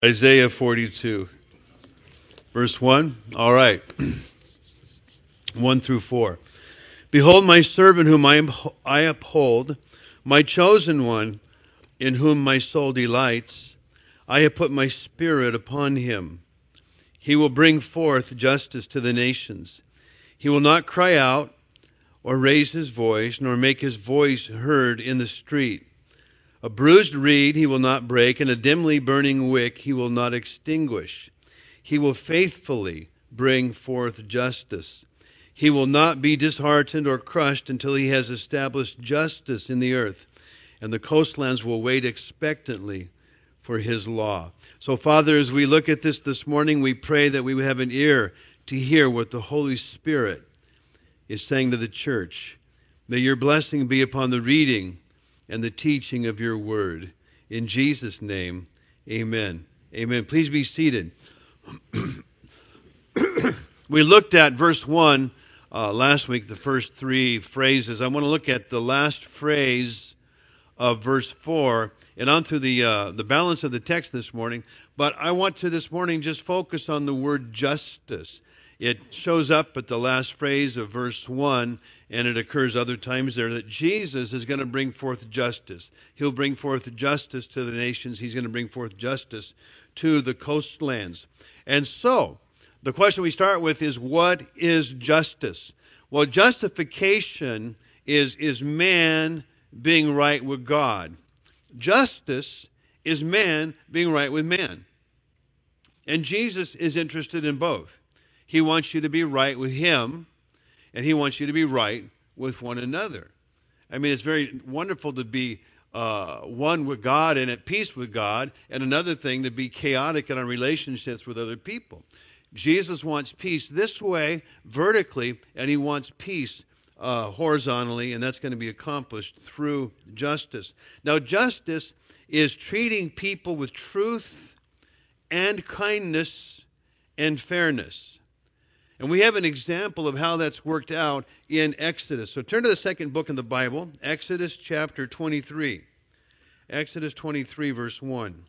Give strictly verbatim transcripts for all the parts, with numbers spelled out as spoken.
Isaiah forty-two, verse one. All right, one through four. Behold, my servant whom I, am, I uphold, my chosen one in whom my soul delights. I have put my spirit upon him. He will bring forth justice to the nations. He will not cry out or raise his voice, nor make his voice heard in the street. A bruised reed he will not break, and a dimly burning wick he will not extinguish. He will faithfully bring forth justice. He will not be disheartened or crushed until he has established justice in the earth, and the coastlands will wait expectantly for his law. So, Father, as we look at this this morning, we pray that we would have an ear to hear what the Holy Spirit is saying to the church. May your blessing be upon the reading and the teaching of your word. In Jesus' name, amen. Amen. Please be seated. We looked at verse one uh, last week, the first three phrases. I want to look at the last phrase of verse four and on through the, uh, the balance of the text this morning. But I want to this morning just focus on the word justice. It shows up at the last phrase of verse one, and it occurs other times there, that Jesus is going to bring forth justice. He'll bring forth justice to the nations. He's going to bring forth justice to the coastlands. And so, the question we start with is, what is justice? Well, justification is, is man being right with God. Justice is man being right with man. And Jesus is interested in both. He wants you to be right with him, and he wants you to be right with one another. I mean, it's very wonderful to be uh, one with God and at peace with God, and another thing to be chaotic in our relationships with other people. Jesus wants peace this way, vertically, and he wants peace uh, horizontally, and that's going to be accomplished through justice. Now, justice is treating people with truth and kindness and fairness. And we have an example of how that's worked out in Exodus. So turn to the second book in the Bible, Exodus chapter twenty-three. Exodus twenty-three, verse one.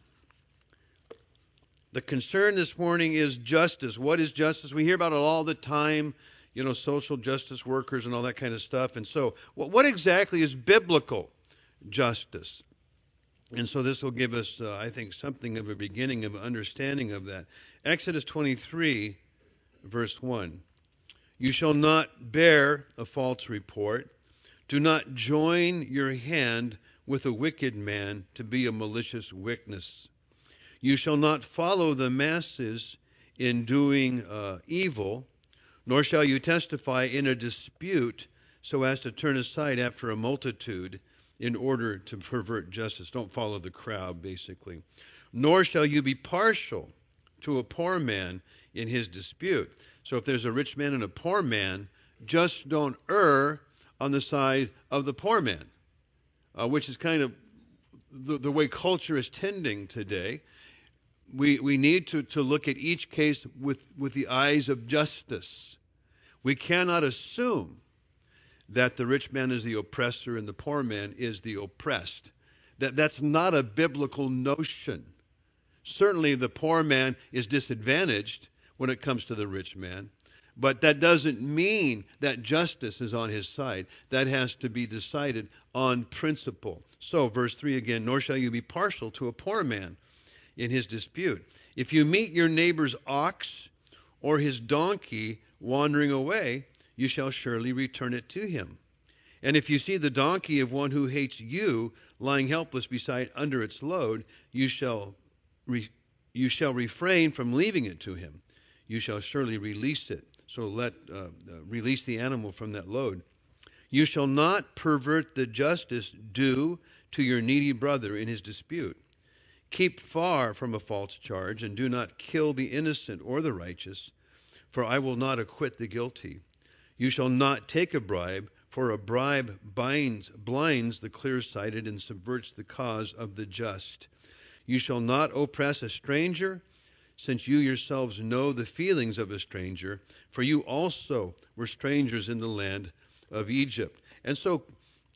The concern this morning is justice. What is justice? We hear about it all the time, you know, social justice workers and all that kind of stuff. And so, what exactly is biblical justice? And so this will give us, uh, I think, something of a beginning of understanding of that. Exodus twenty-three, verse one. You shall not bear a false report. Do not join your hand with a wicked man to be a malicious witness. You shall not follow the masses in doing uh, evil, nor shall you testify in a dispute so as to turn aside after a multitude in order to pervert justice. Don't follow the crowd, basically. Nor shall you be partial to a poor man in his dispute. So if there's a rich man and a poor man, just don't err on the side of the poor man, uh, which is kind of the, the way culture is tending today. We, we need to, to look at each case with, with the eyes of justice. We cannot assume that the rich man is the oppressor and the poor man is the oppressed. That, that's not a biblical notion. Certainly the poor man is disadvantaged when it comes to the rich man, but that doesn't mean that justice is on his side. That has to be decided on principle. So, verse three again, nor shall you be partial to a poor man in his dispute. If you meet your neighbor's ox or his donkey wandering away, you shall surely return it to him. And if you see the donkey of one who hates you lying helpless beside under its load, you shall re, you shall refrain from leaving it to him. You shall surely release it. So let uh, uh, release the animal from that load. You shall not pervert the justice due to your needy brother in his dispute. Keep far from a false charge, and do not kill the innocent or the righteous, for I will not acquit the guilty. You shall not take a bribe, for a bribe binds, blinds the clear-sighted and subverts the cause of the just. You shall not oppress a stranger, since you yourselves know the feelings of a stranger, for you also were strangers in the land of Egypt. And so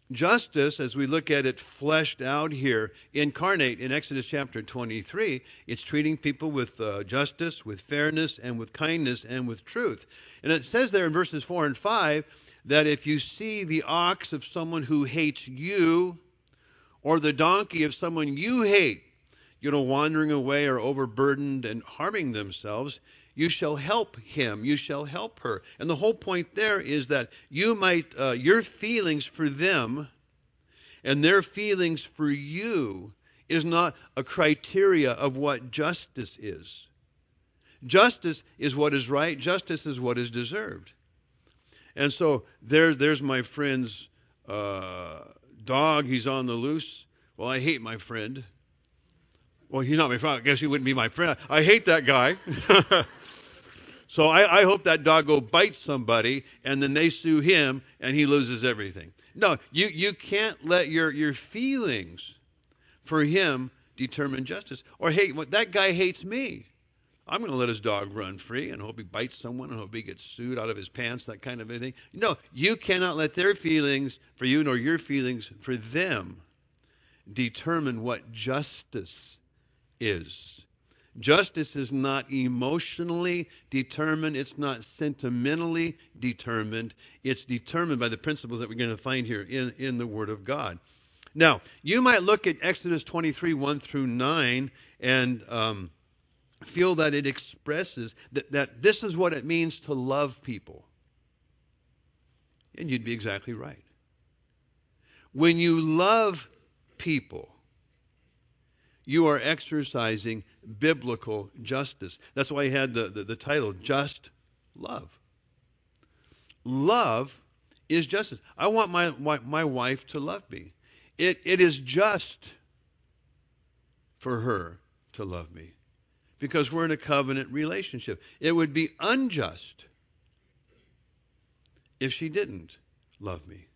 Justice, as we look at it fleshed out here, incarnate in Exodus chapter twenty-three, it's treating people with uh, justice, with fairness, and with kindness, and with truth. And it says there in verses four and five that if you see the ox of someone who hates you, or the donkey of someone you hate, you know, wandering away or overburdened and harming themselves, you shall help him, you shall help her. And the whole point there is that you might, uh, your feelings for them and their feelings for you is not a criteria of what justice is. Justice is what is right, justice is what is deserved. And so there, there's my friend's uh, dog, he's on the loose. Well, I hate my friend. Well, he's not my friend. I guess he wouldn't be my friend. I hate that guy. So I, I hope that doggo bites somebody, and then they sue him, and he loses everything. No, you, you can't let your, your feelings for him determine justice. Or, hey, that guy hates me. I'm going to let his dog run free and hope he bites someone and hope he gets sued out of his pants, that kind of a thing. No, you cannot let their feelings for you nor your feelings for them determine what justice is. Justice is not emotionally determined. It's not sentimentally determined. It's determined by the principles that we're going to find here in, in the Word of God. Now, you might look at Exodus twenty-three, one through nine, and um, feel that it expresses that, that this is what it means to love people. And you'd be exactly right. When you love people, you are exercising biblical justice. That's why I had the, the, the title, Just Love. Love is justice. I want my, my, my wife to love me. It, it is just for her to love me because we're in a covenant relationship. It would be unjust if she didn't love me.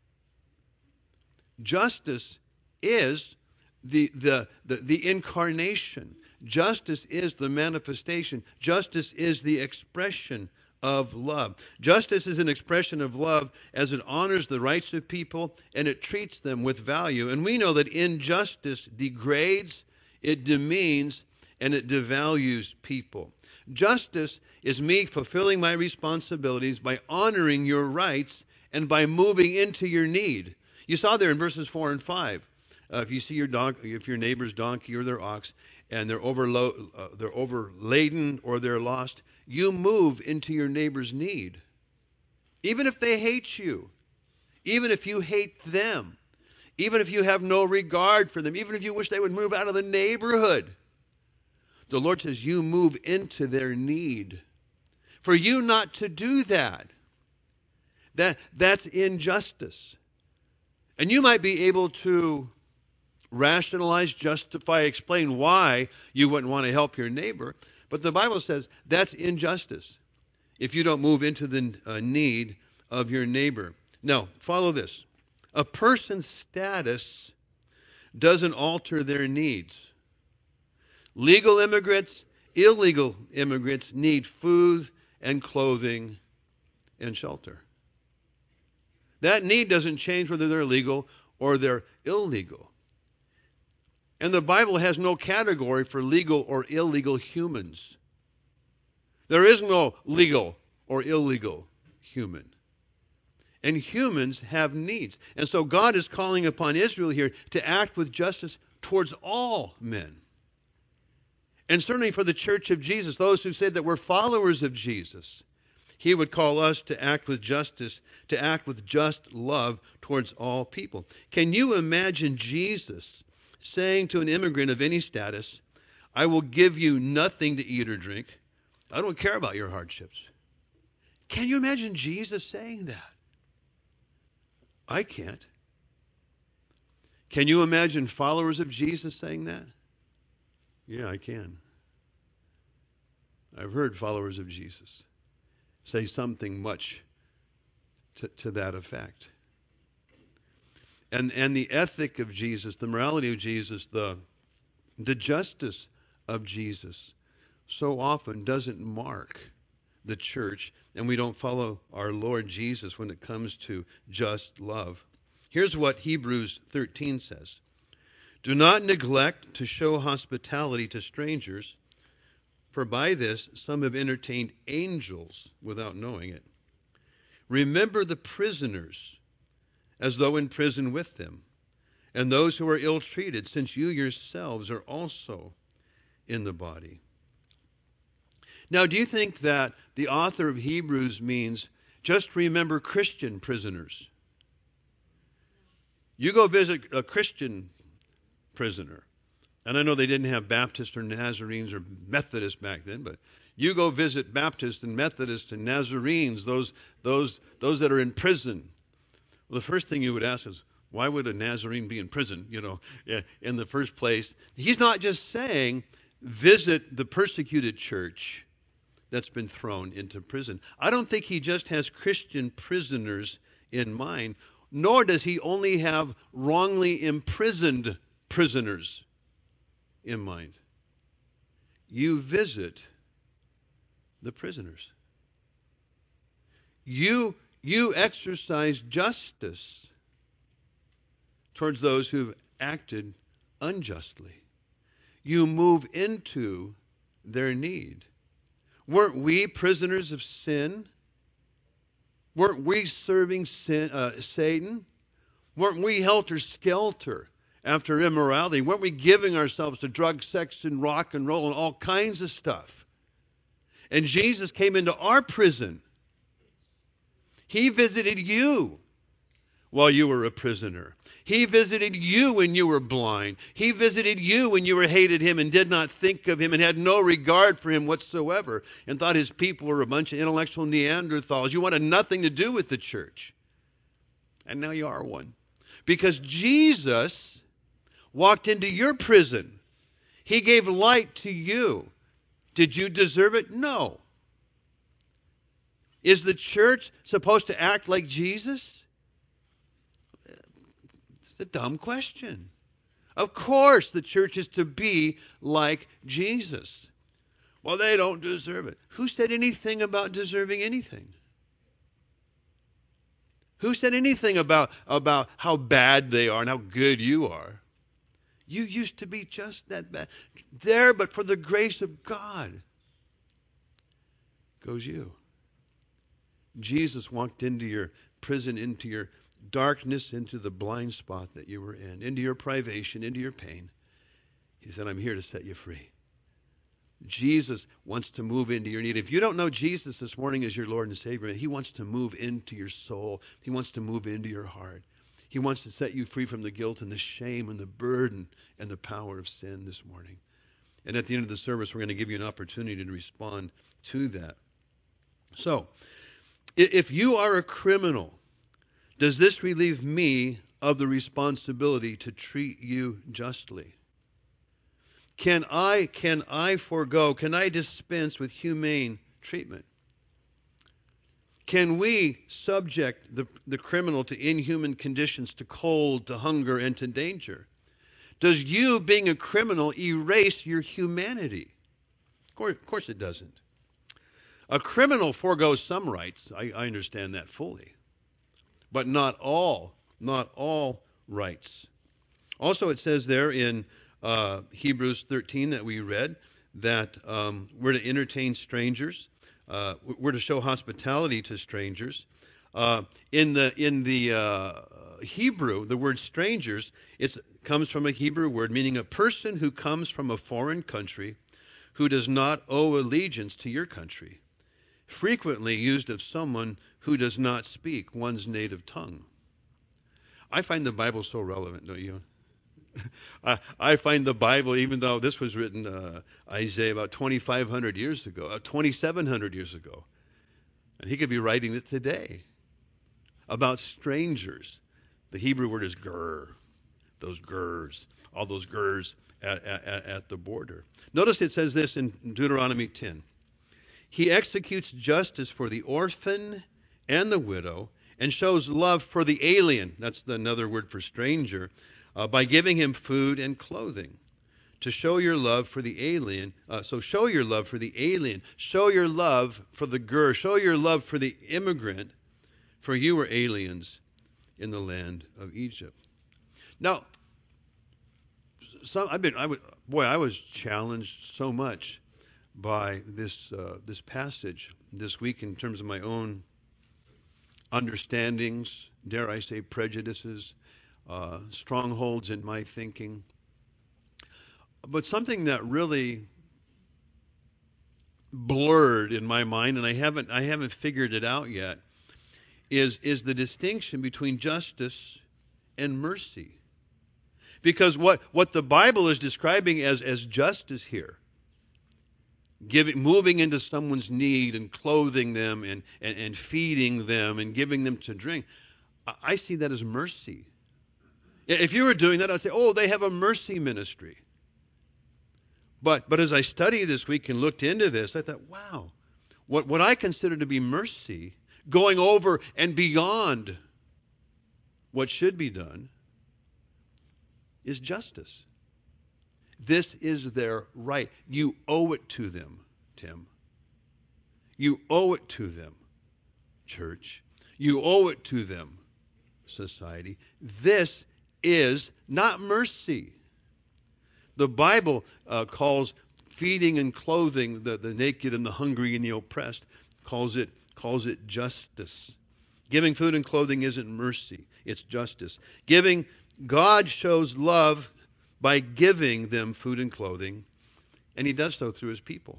Justice is the, the, the, the incarnation. Justice is the manifestation. Justice is the expression of love. Justice is an expression of love as it honors the rights of people and it treats them with value. And we know that injustice degrades, it demeans, and it devalues people. Justice is me fulfilling my responsibilities by honoring your rights and by moving into your need. You saw there in verses four and five. Uh, if you see your don- if your neighbor's donkey or their ox, and they're overlo- uh, they're overladen or they're lost, you move into your neighbor's need. Even if they hate you, even if you hate them, even if you have no regard for them, even if you wish they would move out of the neighborhood, the Lord says you move into their need. For you not to do that, that that's injustice. And you might be able to rationalize, justify, explain why you wouldn't want to help your neighbor. But the Bible says that's injustice if you don't move into the uh, need of your neighbor. Now, follow this. A person's status doesn't alter their needs. Legal immigrants, illegal immigrants need food and clothing and shelter. That need doesn't change whether they're legal or they're illegal. And the Bible has no category for legal or illegal humans. There is no legal or illegal human. And humans have needs. And so God is calling upon Israel here to act with justice towards all men. And certainly for the church of Jesus, those who said that we're followers of Jesus, he would call us to act with justice, to act with just love towards all people. Can you imagine Jesus saying to an immigrant of any status, I will give you nothing to eat or drink. I don't care about your hardships. Can you imagine Jesus saying that? I can't. Can you imagine followers of Jesus saying that? Yeah, I can. I've heard followers of Jesus say something much to, to that effect. And and the ethic of Jesus, the morality of Jesus, the the justice of Jesus so often doesn't mark the church, and we don't follow our Lord Jesus when it comes to just love. Here's what Hebrews thirteen says. Do not neglect to show hospitality to strangers, for by this some have entertained angels without knowing it. Remember the prisoners as though in prison with them, and those who are ill-treated, since you yourselves are also in the body. Now, do you think that the author of Hebrews means just remember Christian prisoners? You go visit a Christian prisoner, and I know they didn't have Baptists or Nazarenes or Methodists back then, but you go visit Baptists and Methodists and Nazarenes, those those those that are in prison. Well, the first thing you would ask is, why would a Nazarene be in prison, you know, in the first place? He's not just saying visit the persecuted church that's been thrown into prison. I don't think he just has Christian prisoners in mind, nor does he only have wrongly imprisoned prisoners in mind. You visit the prisoners. You, you exercise justice towards those who've acted unjustly. You move into their need. Weren't we prisoners of sin? Weren't we serving sin, uh, Satan? Weren't we helter-skelter after immorality? Weren't we giving ourselves to drugs, sex, and rock and roll and all kinds of stuff? And Jesus came into our prison. He visited you while you were a prisoner. He visited you when you were blind. He visited you when you were hated him and did not think of him and had no regard for him whatsoever and thought his people were a bunch of intellectual Neanderthals. You wanted nothing to do with the church. And now you are one. Because Jesus walked into your prison. He gave light to you. Did you deserve it? No. Is the church supposed to act like Jesus? It's a dumb question. Of course the church is to be like Jesus. Well, they don't deserve it. Who said anything about deserving anything? Who said anything about, about how bad they are and how good you are? You used to be just that bad. There, but for the grace of God, goes you. Jesus walked into your prison, into your darkness, into the blind spot that you were in, into your privation, into your pain. He said, I'm here to set you free. Jesus wants to move into your need. If you don't know Jesus this morning as your Lord and Savior, he wants to move into your soul. He wants to move into your heart. He wants to set you free from the guilt and the shame and the burden and the power of sin this morning. And at the end of the service, we're going to give you an opportunity to respond to that. So, if you are a criminal, does this relieve me of the responsibility to treat you justly? Can I, can I forego, can I dispense with humane treatment? Can we subject the, the criminal to inhuman conditions, to cold, to hunger, and to danger? Does you being a criminal erase your humanity? Of course, of course it doesn't. A criminal foregoes some rights. I, I understand that fully. But not all, not all rights. Also, it says there in uh, Hebrews thirteen that we read that um, we're to entertain strangers. Uh, we're to show hospitality to strangers. Uh, in the in the uh, Hebrew, the word strangers, it comes from a Hebrew word meaning a person who comes from a foreign country who does not owe allegiance to your country. Frequently used of someone who does not speak one's native tongue. I find the Bible so relevant, don't you? I, I find the Bible, even though this was written, uh, Isaiah, about twenty-five hundred years ago, uh, twenty-seven hundred years ago, and he could be writing it today about strangers. The Hebrew word is ger, those gers, all those gers at, at, at the border. Notice it says this in Deuteronomy ten. He executes justice for the orphan and the widow and shows love for the alien, that's another word for stranger, uh, by giving him food and clothing. To show your love for the alien, uh, so show your love for the alien, show your love for the ger, show your love for the immigrant, for you were aliens in the land of Egypt. Now, some I've been I would boy I was challenged so much by this uh, this passage this week in terms of my own understandings, dare I say prejudices, uh, strongholds in my thinking. But something that really blurred in my mind, and I haven't I haven't figured it out yet, is is the distinction between justice and mercy. Because what, what the Bible is describing as, as justice here, giving, moving into someone's need and clothing them and, and, and feeding them and giving them to drink, I, I see that as mercy. If you were doing that, I'd say, oh, they have a mercy ministry. But but as I studied this week and looked into this, I thought, wow, what, what I consider to be mercy, going over and beyond what should be done, is justice. This is their right. You owe it to them, Tim. You owe it to them, church. You owe it to them, society. This is not mercy. The Bible uh, calls feeding and clothing the, the naked and the hungry and the oppressed, calls it, calls it justice. Giving food and clothing isn't mercy, it's justice. Giving, God shows love by giving them food and clothing, and he does so through his people.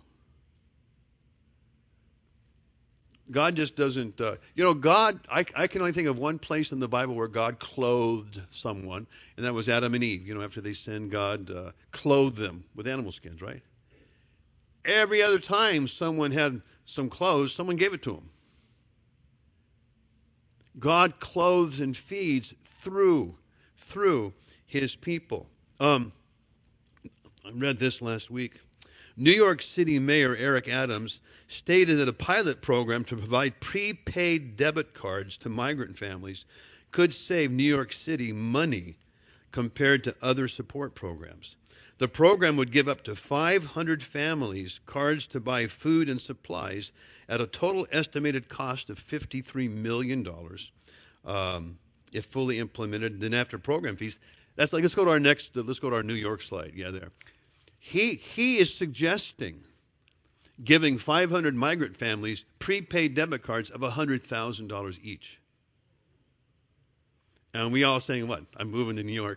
God just doesn't, uh, you know, God, I, I can only think of one place in the Bible where God clothed someone, and that was Adam and Eve. You know, after they sinned, God uh, clothed them with animal skins, right? Every other time someone had some clothes, someone gave it to them. God clothes and feeds through, through his people. Um, I read this last week. New York City Mayor Eric Adams stated that a pilot program to provide prepaid debit cards to migrant families could save New York City money compared to other support programs. The program would give up to five hundred families cards to buy food and supplies at a total estimated cost of fifty-three million dollars um, if fully implemented. Then after program fees, that's like, let's go to our next, let's go to our New York slide. Yeah, there. He, he is suggesting giving five hundred migrant families prepaid debit cards of one hundred thousand dollars each. And we all saying, what? I'm moving to New York.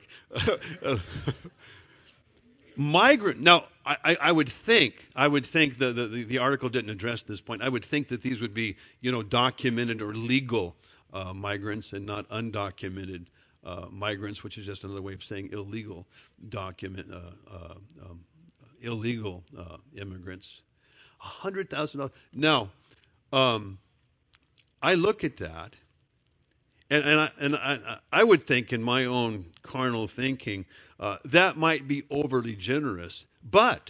Migrant. Now, I, I would think, I would think the, the, the article didn't address this point. I would think that these would be, you know, documented or legal uh, migrants and not undocumented uh, migrants, which is just another way of saying illegal document, uh, uh, um, illegal uh, immigrants. A hundred thousand dollars. Now, um, I look at that, and, and, I, and I, I would think in my own carnal thinking, uh, that might be overly generous, but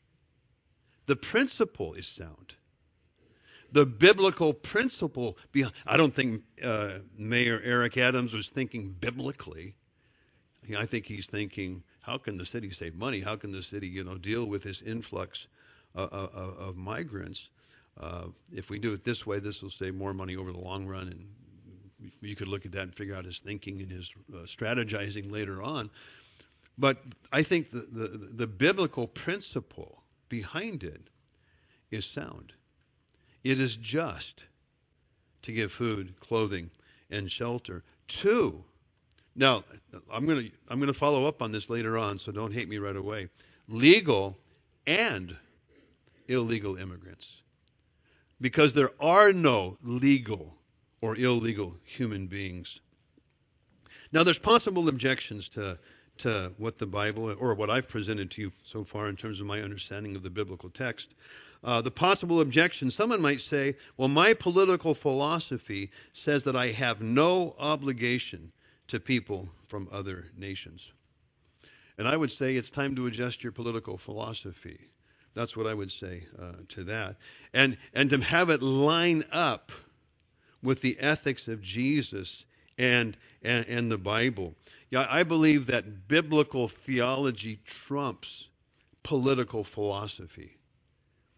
the principle is sound. The biblical principle behind, I don't think uh, Mayor Eric Adams was thinking biblically. I think he's thinking, how can the city save money? How can the city, you know, deal with this influx uh, of, of migrants? Uh, if we do it this way, this will save more money over the long run, and you could look at that and figure out his thinking and his uh, strategizing later on. But I think the, the, the biblical principle behind it is sound. It is just to give food, clothing, and shelter to. Now, I'm going to I'm going to follow up on this later on, so don't hate me right away. Legal and illegal immigrants, because there are no legal or illegal human beings. Now, there's possible objections to to what the Bible, or what I've presented to you so far in terms of my understanding of the biblical text. Uh, the possible objection, someone might say, well, my political philosophy says that I have no obligation to people from other nations. And I would say it's time to adjust your political philosophy. That's what I would say uh, to that. And, and to have it line up with the ethics of Jesus and, and, and the Bible. Yeah, I believe that biblical theology trumps political philosophy.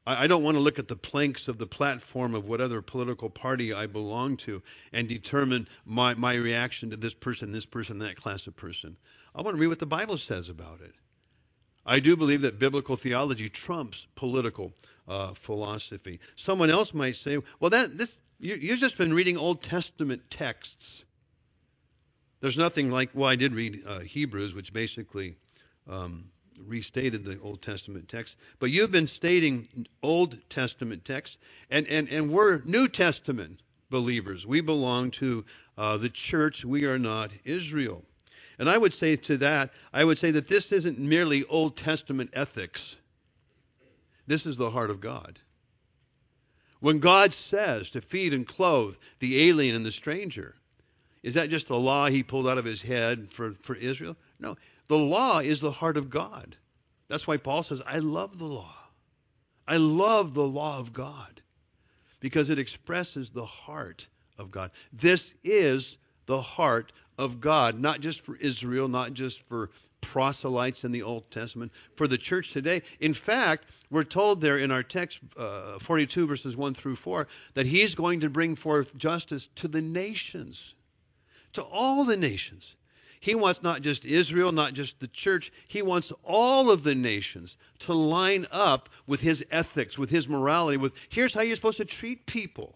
I, I don't want to look at the planks of the platform of whatever political party I belong to and determine my, my reaction to this person, this person, that class of person. I want to read what the Bible says about it. I do believe that biblical theology trumps political uh, philosophy. Someone else might say, well, that this you, you've just been reading Old Testament texts. There's nothing like, well, I did read uh, Hebrews, which basically um, restated the Old Testament text. But you've been stating Old Testament texts, and, and, and we're New Testament believers. We belong to uh, the church. We are not Israel. And I would say to that, I would say that this isn't merely Old Testament ethics. This is the heart of God. When God says to feed and clothe the alien and the stranger, is that just a law he pulled out of his head for, for Israel? No. The law is the heart of God. That's why Paul says, I love the law. I love the law of God because it expresses the heart of God. This is the heart of God, not just for Israel, not just for proselytes in the Old Testament, for the church today. In fact, we're told there in our text, uh, forty-two verses one through four, that he's going to bring forth justice to the nations. To all the nations. He wants not just Israel, not just the church. He wants all of the nations to line up with his ethics, with his morality, with here's how you're supposed to treat people.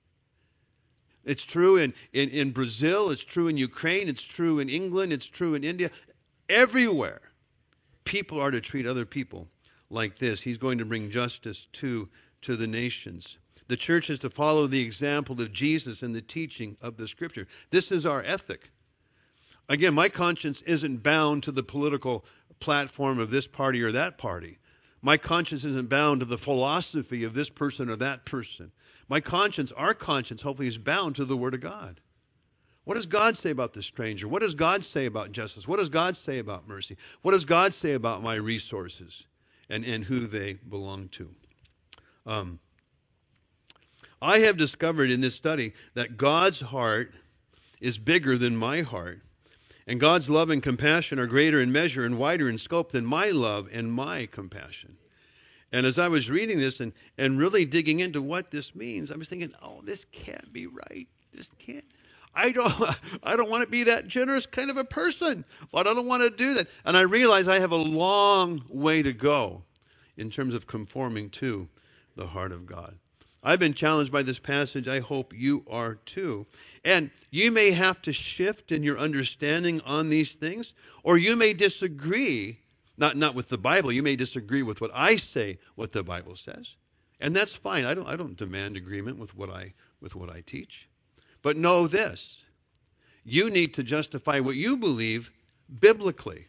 It's true in, in, in Brazil. It's true in Ukraine. It's true in England. It's true in India. Everywhere, people are to treat other people like this. He's going to bring justice to, to the nations. The church is to follow the example of Jesus and the teaching of the Scripture. This is our ethic. Again, my conscience isn't bound to the political platform of this party or that party. My conscience isn't bound to the philosophy of this person or that person. My conscience, our conscience, hopefully, is bound to the Word of God. What does God say about the stranger? What does God say about justice? What does God say about mercy? What does God say about my resources and, and who they belong to? Um, I have discovered in this study that God's heart is bigger than my heart. And God's love and compassion are greater in measure and wider in scope than my love and my compassion. And as I was reading this and, and really digging into what this means, I was thinking, oh, this can't be right. This can't. I don't I don't want to be that generous kind of a person. I don't want to do that. And I realize I have a long way to go in terms of conforming to the heart of God. I've been challenged by this passage. I hope you are too. And you may have to shift in your understanding on these things, or you may disagree, not, not with the Bible. You may disagree with what I say, what the Bible says. And that's fine. I don't, I don't demand agreement with what I, with what I teach. But know this. You need to justify what you believe biblically.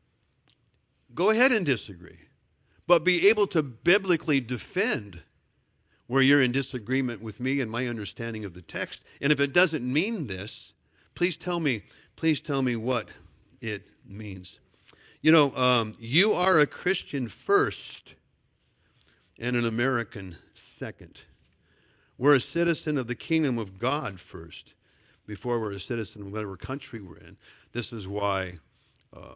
Go ahead and disagree. But be able to biblically defend where you're in disagreement with me and my understanding of the text. And if it doesn't mean this, please tell me, please tell me what it means. You know, um, you are a Christian first and an American second. We're a citizen of the kingdom of God first before we're a citizen of whatever country we're in. This is why uh,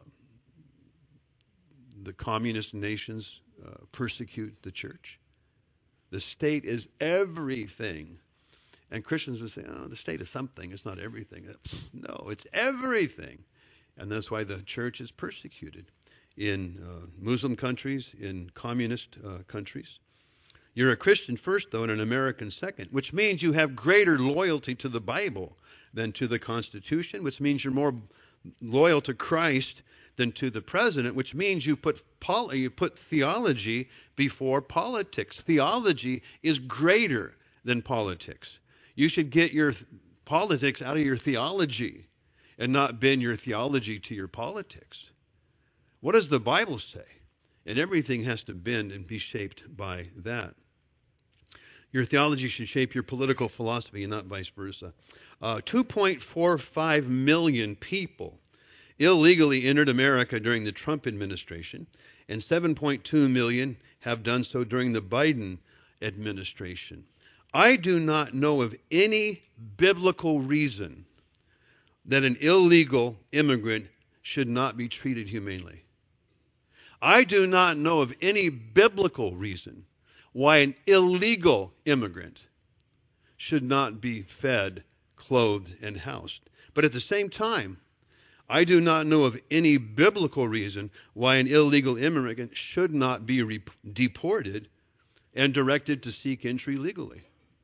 the communist nations uh, persecute the church. The state is everything. And Christians would say, oh, the state is something. It's not everything. No, it's everything. And that's why the church is persecuted in uh, Muslim countries, in communist uh, countries. You're a Christian first, though, and an American second, which means you have greater loyalty to the Bible than to the Constitution, which means you're more loyal to Christ than to the president, which means you put pol- you put theology before politics. Theology is greater than politics. You should get your th- politics out of your theology and not bend your theology to your politics. What does the Bible say? And everything has to bend and be shaped by that. Your theology should shape your political philosophy and not vice versa. Uh, two point four five million people illegally entered America during the Trump administration, and seven point two million have done so during the Biden administration. I do not know of any biblical reason that an illegal immigrant should not be treated humanely. I do not know of any biblical reason why an illegal immigrant should not be fed, clothed, and housed. But at the same time, I do not know of any biblical reason why an illegal immigrant should not be re- deported and directed to seek entry legally.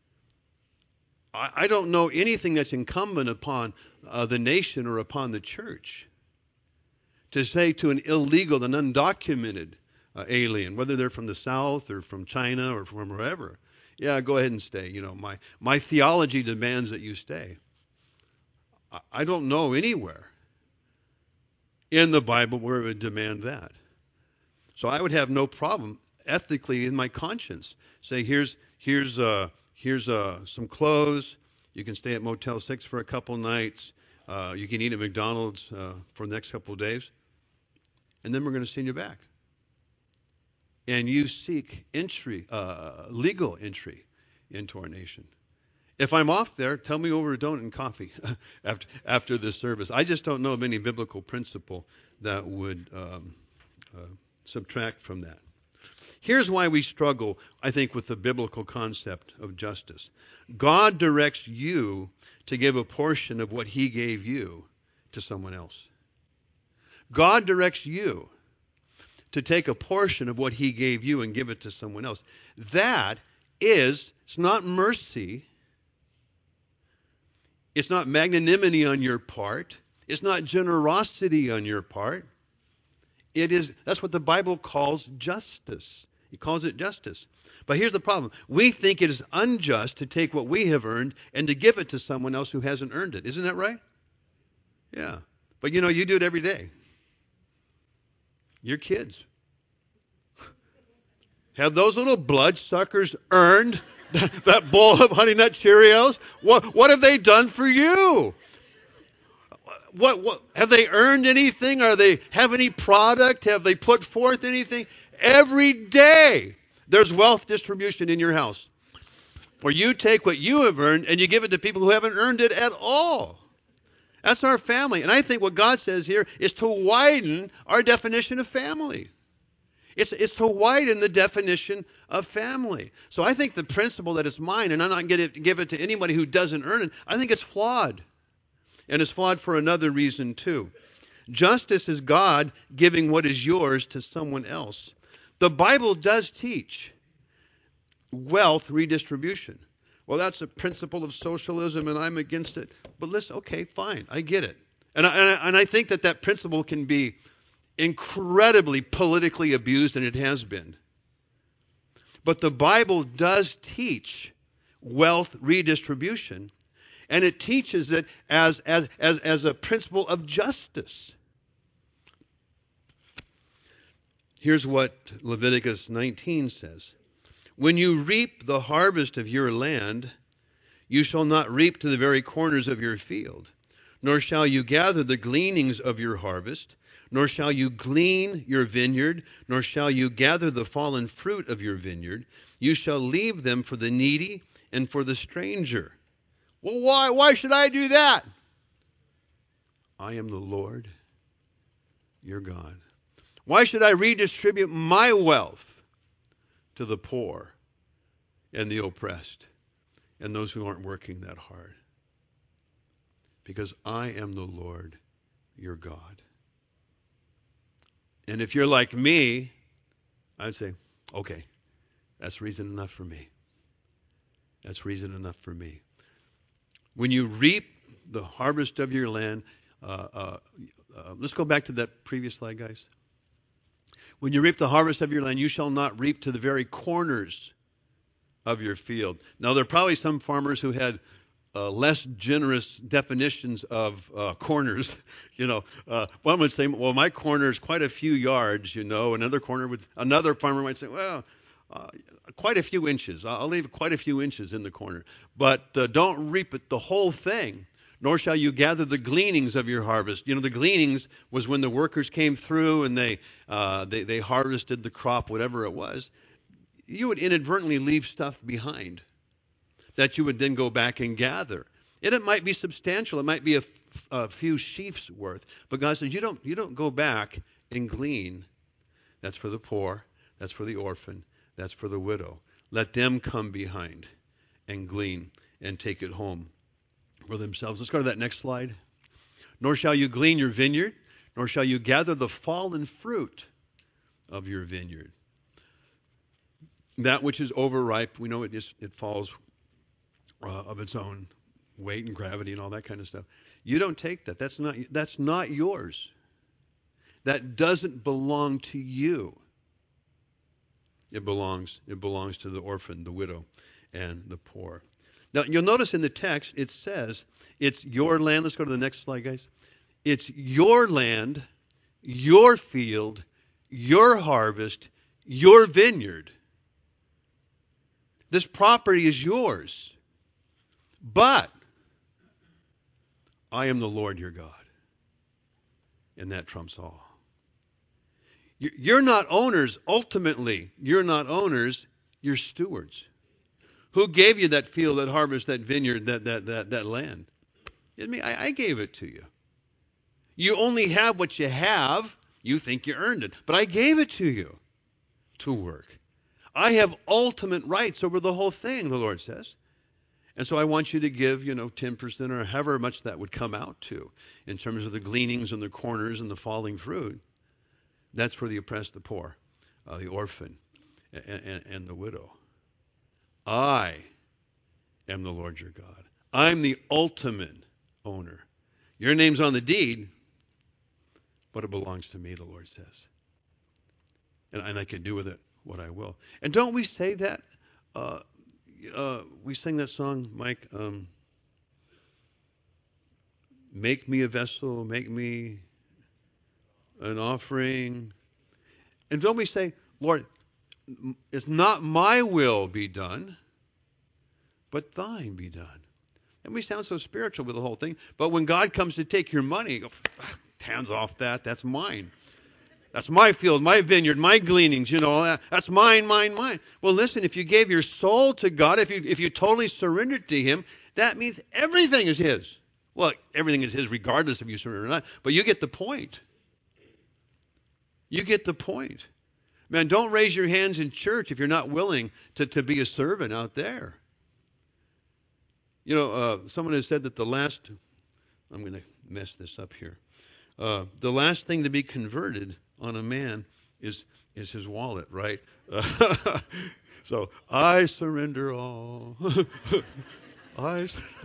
I, I don't know anything that's incumbent upon uh, the nation or upon the church to say to an illegal, an undocumented uh, alien, whether they're from the South or from China or from wherever, yeah, go ahead and stay. You know, my, my theology demands that you stay. I, I don't know anywhere in the Bible where it would demand that. So I would have no problem ethically in my conscience. Say, here's here's uh, here's uh, some clothes. You can stay at Motel six for a couple nights. Uh, you can eat at McDonald's uh, for the next couple of days. And then we're going to send you back. And you seek entry, uh, legal entry into our nation. If I'm off there, tell me over a donut and coffee after after this service. I just don't know of any biblical principle that would um, uh, subtract from that. Here's why we struggle, I think, with the biblical concept of justice. God directs you to give a portion of what he gave you to someone else. God directs you to take a portion of what he gave you and give it to someone else. That is, it's not mercy. It's not magnanimity on your part. It's not generosity on your part. It is, that's what the Bible calls justice. He calls it justice. But here's the problem. We think it is unjust to take what we have earned and to give it to someone else who hasn't earned it. Isn't that right? Yeah. But you know, you do it every day. Your kids. Have those little bloodsuckers earned that, that bowl of Honey Nut Cheerios? What, what have they done for you? What, what have they earned anything? Are they have any product? Have they put forth anything? Every day there's wealth distribution in your house, where you take what you have earned and you give it to people who haven't earned it at all. That's our family. And I think what God says here is to widen our definition of family. It's, it's to widen the definition of family. So I think the principle that it's mine, and I'm not going to give it to anybody who doesn't earn it, I think it's flawed. And it's flawed for another reason too. Justice is God giving what is yours to someone else. The Bible does teach wealth redistribution. Well, that's a principle of socialism, and I'm against it. But listen, okay, fine, I get it. And I, and I, and I think that that principle can be incredibly politically abused, and it has been. But the Bible does teach wealth redistribution, and it teaches it as, as, as, as a principle of justice. Here's what Leviticus nineteen says. When you reap the harvest of your land, you shall not reap to the very corners of your field, nor shall you gather the gleanings of your harvest, nor shall you glean your vineyard, nor shall you gather the fallen fruit of your vineyard. You shall leave them for the needy and for the stranger. Well, why? Why should I do that? I am the Lord, your God. Why should I redistribute my wealth to the poor and the oppressed and those who aren't working that hard? Because I am the Lord, your God. And if you're like me, I'd say, okay, that's reason enough for me. That's reason enough for me. When you reap the harvest of your land, uh, uh, uh, let's go back to that previous slide, guys. When you reap the harvest of your land, you shall not reap to the very corners of your field. Now, there are probably some farmers who had uh, less generous definitions of uh, corners. You know, uh, one would say, well, my corner is quite a few yards, you know. Another corner would, another farmer might say, well, uh, quite a few inches. I'll leave quite a few inches in the corner. But uh, don't reap it the whole thing. Nor shall you gather the gleanings of your harvest. You know, the gleanings was when the workers came through and they, uh, they, they harvested the crop, whatever it was. You would inadvertently leave stuff behind that you would then go back and gather. And it might be substantial. It might be a, a few sheaves worth. But God says, you don't, you don't go back and glean. That's for the poor. That's for the orphan. That's for the widow. Let them come behind and glean and take it home for themselves. Let's go to that next slide. Nor shall you glean your vineyard, nor shall you gather the fallen fruit of your vineyard. That which is overripe, we know it just it falls uh, of its own weight and gravity and all that kind of stuff. You don't take that. That's not that's not yours. That doesn't belong to you. It belongs it belongs to the orphan, the widow, and the poor. Now you'll notice in the text it says it's your land. Let's go to the next slide, guys. It's your land, your field, your harvest, your vineyard. This property is yours. But I am the Lord your God. And that trumps all. You're not owners, ultimately. You're not owners, you're stewards. Who gave you that field, that harvest, that vineyard, that that that, that land? It me, I, I gave it to you. You only have what you have. You think you earned it. But I gave it to you to work. I have ultimate rights over the whole thing, the Lord says. And so I want you to give, you know, ten percent or however much that would come out to in terms of the gleanings and the corners and the falling fruit. That's for the oppressed, the poor, uh, the orphan, and, and, and the widow. I am the Lord your God. I'm the ultimate owner. Your name's on the deed, but it belongs to me, the Lord says. And, and I can do with it what I will. And don't we say that? Uh, uh, we sing that song, Mike, um, make me a vessel, make me an offering. And don't we say, Lord, it's not my will be done, but thine be done. And we sound so spiritual with the whole thing. But when God comes to take your money, you go, hands off that, that's mine. That's my field, my vineyard, my gleanings, you know, that's mine, mine, mine. Well, listen, if you gave your soul to God, if you if you totally surrendered to Him, that means everything is His. Well, everything is His regardless if you surrender or not. But you get the point. You get the point. Man, don't raise your hands in church if you're not willing to, to be a servant out there. You know, uh, someone has said that the last, I'm going to mess this up here. Uh, the last thing to be converted on a man is is his wallet, right? Uh, so I surrender all. I.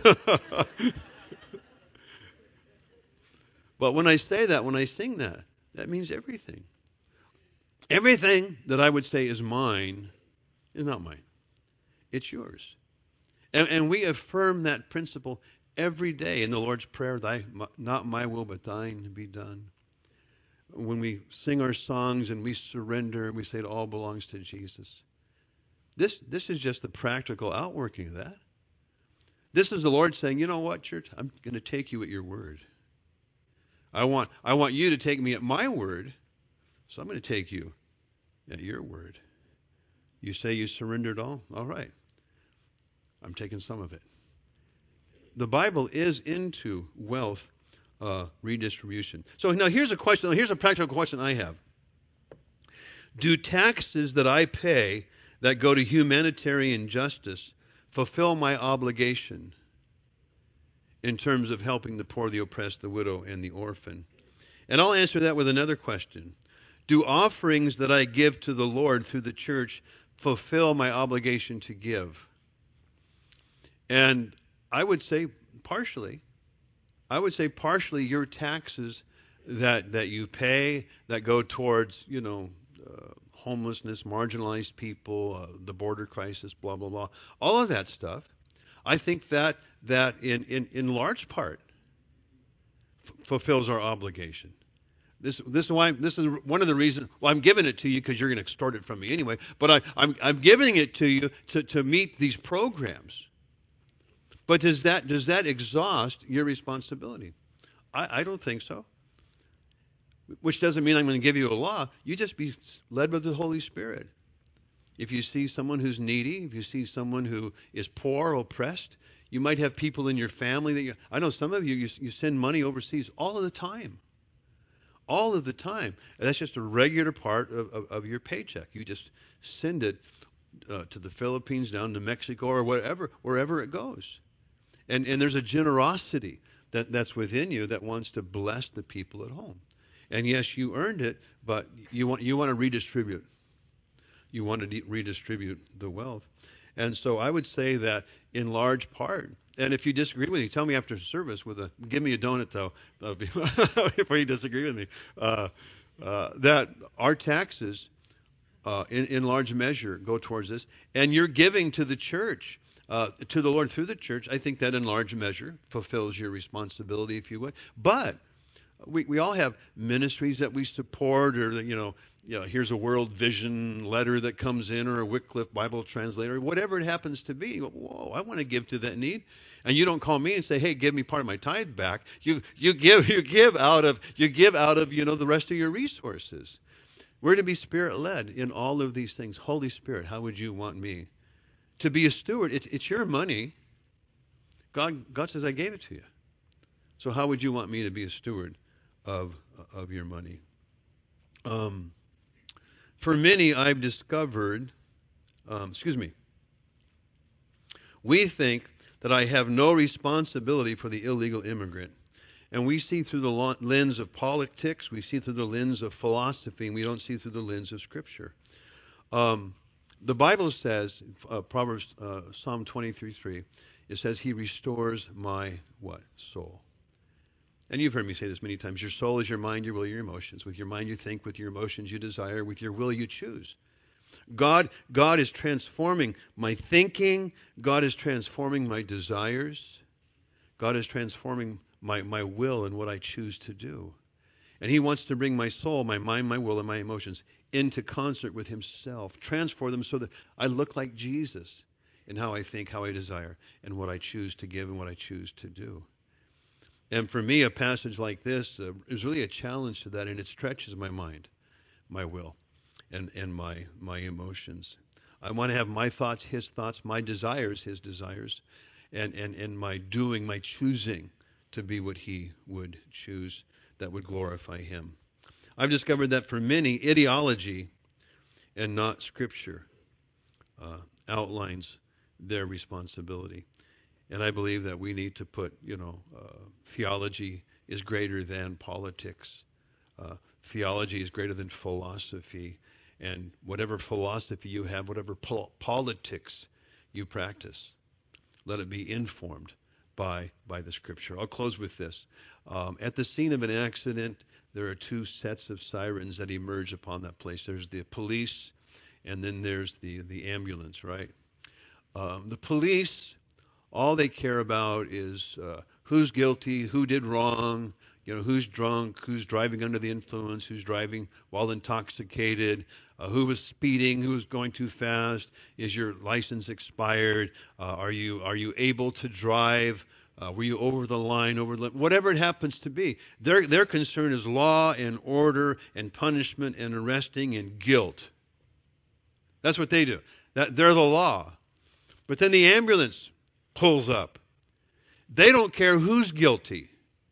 But when I say that, when I sing that, that means everything. Everything that I would say is mine is not mine. It's yours. And, and we affirm that principle every day in the Lord's Prayer, Thy, not my will, but thine be done. When we sing our songs and we surrender and we say it all belongs to Jesus. This, this is just the practical outworking of that. This is the Lord saying, you know what, church? I'm going to take you at your word. I want, I want you to take me at my word, so I'm going to take you at your word. You say you surrendered all? All right. I'm taking some of it. The Bible is into wealth uh, redistribution. So now here's a question. Here's a practical question I have. Do taxes that I pay that go to humanitarian justice fulfill my obligation in terms of helping the poor, the oppressed, the widow, and the orphan? And I'll answer that with another question. Do offerings that I give to the Lord through the church fulfill my obligation to give? And I would say partially. I would say partially your taxes that that you pay that go towards, you know, uh, homelessness, marginalized people, uh, the border crisis, blah, blah, blah. All of that stuff. I think that that in, in, in large part f- fulfills our obligation. This this is why this is one of the reasons. Well, I'm giving it to you because you're going to extort it from me anyway. But I, I'm I'm giving it to you to, to meet these programs. But does that does that exhaust your responsibility? I, I don't think so. Which doesn't mean I'm going to give you a law. You just be led by the Holy Spirit. If you see someone who's needy, if you see someone who is poor, oppressed, you might have people in your family that you. I know some of you you, you send money overseas all of the time. All of the time. And that's just a regular part of, of, of your paycheck. You just send it uh, to the Philippines, down to Mexico, or wherever, wherever it goes. And and there's a generosity that, that's within you that wants to bless the people at home. And yes, you earned it, but you want you want to redistribute. You want to de- redistribute the wealth. And so I would say that in large part, and if you disagree with me, tell me after service with a, give me a donut though, uh, before you disagree with me, uh, uh, that our taxes uh, in, in large measure go towards this. And you're giving to the church, uh, to the Lord through the church. I think that in large measure fulfills your responsibility, if you would. But we, we all have ministries that we support, or, you know, you know, here's a World Vision letter that comes in, or a Wycliffe Bible translator, whatever it happens to be. You go, whoa, I want to give to that need. And you don't call me and say, hey, give me part of my tithe back. You you give you give out of you give out of you know the rest of your resources. We're to be Spirit led in all of these things. Holy Spirit, how would you want me to be a steward? It's it's your money. God God says I gave it to you. So how would you want me to be a steward of of your money? Um, for many, I've discovered, um, excuse me, we think that I have no responsibility for the illegal immigrant. And we see through the lens of politics, we see through the lens of philosophy, and we don't see through the lens of Scripture. Um, the Bible says, uh, Proverbs, uh, Psalm twenty-three three, it says, He restores my what? Soul. And you've heard me say this many times. Your soul is your mind, your will, your emotions. With your mind you think, with your emotions you desire, with your will you choose. God, God is transforming my thinking. God is transforming my desires. God is transforming my, my will and what I choose to do. And He wants to bring my soul, my mind, my will, and my emotions into concert with Himself. Transform them so that I look like Jesus in how I think, how I desire, and what I choose to give and what I choose to do. And for me, a passage like this uh, is really a challenge to that, and it stretches my mind, my will, and, and my, my emotions. I want to have my thoughts, His thoughts, my desires, His desires, and, and, and my doing, my choosing to be what He would choose that would glorify Him. I've discovered that for many, ideology and not Scripture uh, outlines their responsibility. And I believe that we need to put, you know, uh, theology is greater than politics. Uh, theology is greater than philosophy. And whatever philosophy you have, whatever pol- politics you practice, let it be informed by, by the Scripture. I'll close with this. Um, at the scene of an accident, there are two sets of sirens that emerge upon that place. There's the police, and then there's the, the ambulance, right? Um, the police, all they care about is uh, who's guilty, who did wrong, you know, who's drunk, who's driving under the influence, who's driving while intoxicated, uh, who was speeding, who was going too fast, is your license expired, uh, are you are you able to drive, uh, were you over the line, over the, whatever it happens to be. Their their concern is law and order and punishment and arresting and guilt. That's what they do. That they're the law. But then the ambulance pulls up. They don't care who's guilty.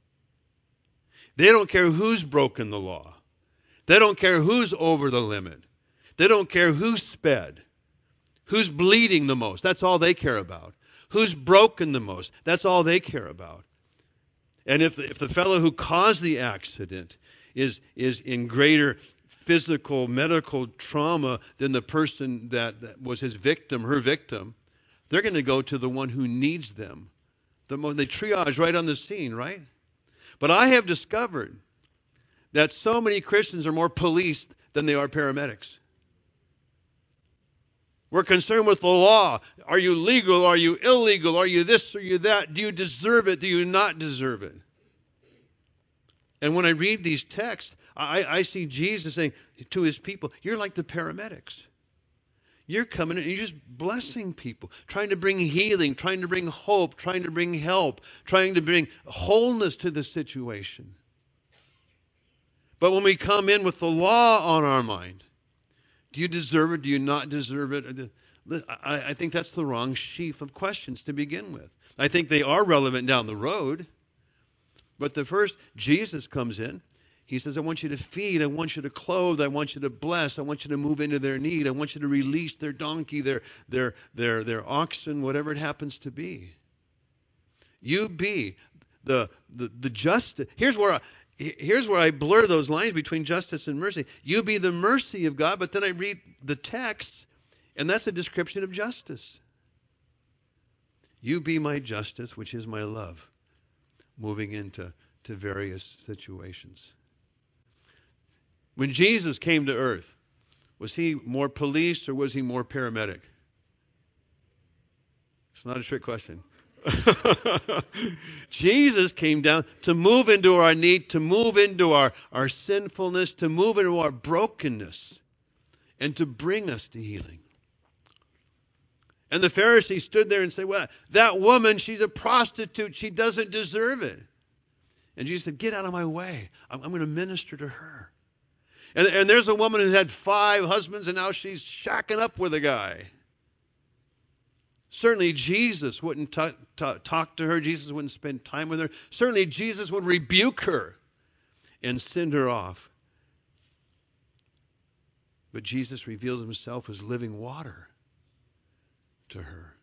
They don't care who's broken the law. They don't care who's over the limit. They don't care who's sped. Who's bleeding the most. That's all they care about. Who's broken the most. That's all they care about. And if the, if the fellow who caused the accident is, is in greater physical, medical trauma than the person that, that was his victim, her victim, they're going to go to the one who needs them. The most, they triage right on the scene, right? But I have discovered that so many Christians are more policed than they are paramedics. We're concerned with the law. Are you legal? Are you illegal? Are you this? Are you that? Do you deserve it? Do you not deserve it? And when I read these texts, I, I see Jesus saying to His people, you're like the paramedics. You're coming and you're just blessing people, trying to bring healing, trying to bring hope, trying to bring help, trying to bring wholeness to the situation. But when we come in with the law on our mind, do you deserve it? Do you not deserve it? I, I think that's the wrong sheaf of questions to begin with. I think they are relevant down the road. But the first, Jesus comes in. He says, I want you to feed, I want you to clothe, I want you to bless, I want you to move into their need, I want you to release their donkey, their their their their oxen, whatever it happens to be. You be the the, the justice. Here's where I, here's where I blur those lines between justice and mercy. You be the mercy of God, but then I read the text, and that's a description of justice. You be my justice, which is my love, moving into to various situations. When Jesus came to earth, was he more police or was he more paramedic? It's not a trick question. Jesus came down to move into our need, to move into our, our sinfulness, to move into our brokenness, and to bring us to healing. And the Pharisees stood there and said, well, that woman, she's a prostitute. She doesn't deserve it. And Jesus said, get out of my way. I'm, I'm going to minister to her. And, and there's a woman who had five husbands, and now she's shacking up with a guy. Certainly Jesus wouldn't t- t- talk to her. Jesus wouldn't spend time with her. Certainly Jesus would rebuke her and send her off. But Jesus revealed himself as living water to her.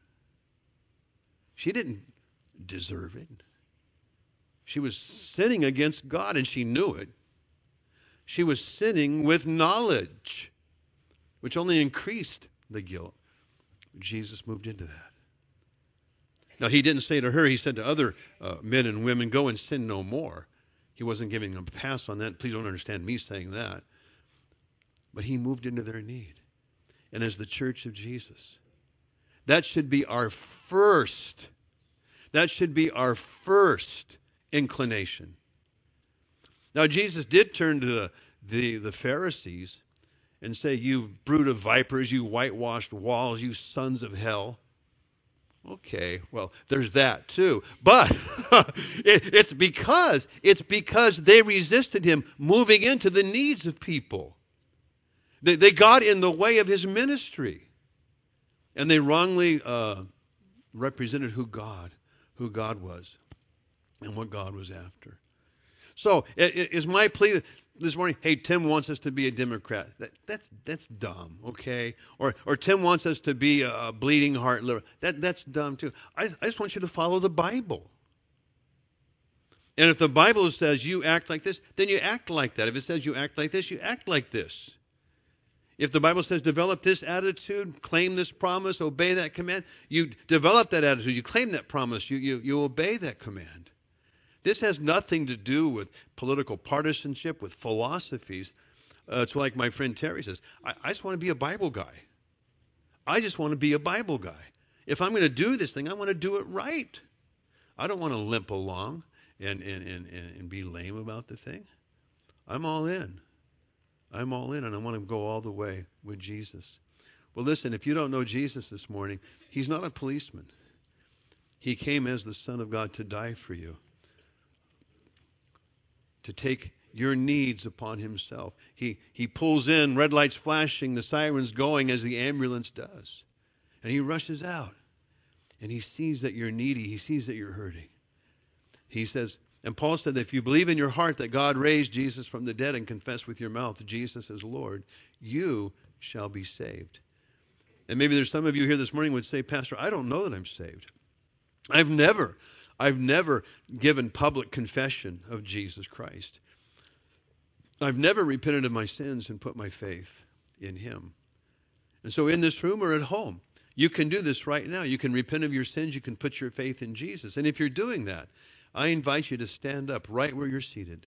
She didn't deserve it. She was sinning against God, and she knew it. She was sinning with knowledge, which only increased the guilt. Jesus moved into that. Now, he didn't say to her, he said to other uh, men and women, go and sin no more. He wasn't giving them a pass on that. Please don't understand me saying that. But he moved into their need. And as the church of Jesus, that should be our first, that should be our first inclination. Now, Jesus did turn to the, the, the Pharisees and say, you brood of vipers, you whitewashed walls, you sons of hell. Okay, well, there's that too. But it, it's because it's because they resisted him moving into the needs of people. They, they got in the way of his ministry. And they wrongly uh, represented who God, who God was and what God was after. So is my plea this morning, hey, Tim wants us to be a Democrat. That, that's that's dumb, okay? Or or Tim wants us to be a bleeding heart liberal. That that's dumb too. I, I just want you to follow the Bible. And if the Bible says you act like this, then you act like that. If it says you act like this, you act like this. If the Bible says develop this attitude, claim this promise, obey that command, you develop that attitude, you claim that promise, you you, you obey that command. This has nothing to do with political partisanship, with philosophies. Uh, it's like my friend Terry says, I, I just want to be a Bible guy. I just want to be a Bible guy. If I'm going to do this thing, I want to do it right. I don't want to limp along and, and, and, and be lame about the thing. I'm all in. I'm all in, and I want to go all the way with Jesus. Well, listen, if you don't know Jesus this morning, he's not a policeman. He came as the Son of God to die for you, to take your needs upon himself. He he pulls in, red lights flashing, the sirens going as the ambulance does. And he rushes out. And he sees that you're needy. He sees that you're hurting. He says, and Paul said that if you believe in your heart that God raised Jesus from the dead and confess with your mouth Jesus is Lord, you shall be saved. And maybe there's some of you here this morning would say, Pastor, I don't know that I'm saved. I've never I've never given public confession of Jesus Christ. I've never repented of my sins and put my faith in him. And so in this room or at home, you can do this right now. You can repent of your sins. You can put your faith in Jesus. And if you're doing that, I invite you to stand up right where you're seated.